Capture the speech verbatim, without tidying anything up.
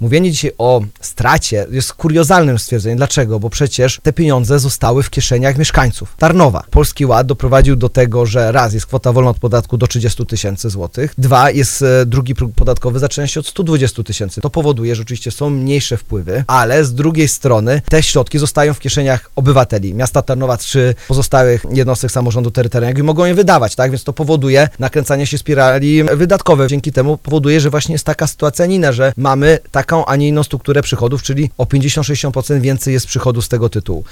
Mówienie dzisiaj o stracie jest kuriozalnym stwierdzeniem. Dlaczego? Bo przecież te pieniądze zostały w kieszeniach mieszkańców Tarnowa. Polski Ład doprowadził do tego, że raz jest kwota wolna od podatku do trzydziestu tysięcy złotych, dwa jest e, drugi próg podatkowy zaczyna się od stu dwudziestu tysięcy. To powoduje, że oczywiście są mniejsze wpływy, ale z drugiej strony te środki zostają w kieszeniach obywateli miasta Tarnowa czy pozostałych jednostek samorządu terytorialnego i mogą je wydawać, tak? Więc to powoduje nakręcanie się spirali wydatkowej. Dzięki temu powoduje, że właśnie jest taka sytuacja, Nina, że mamy taką, a nie inną strukturę przychodów, czyli o pięćdziesiąt do sześćdziesięciu procent więcej jest przychodów z tego tytułu.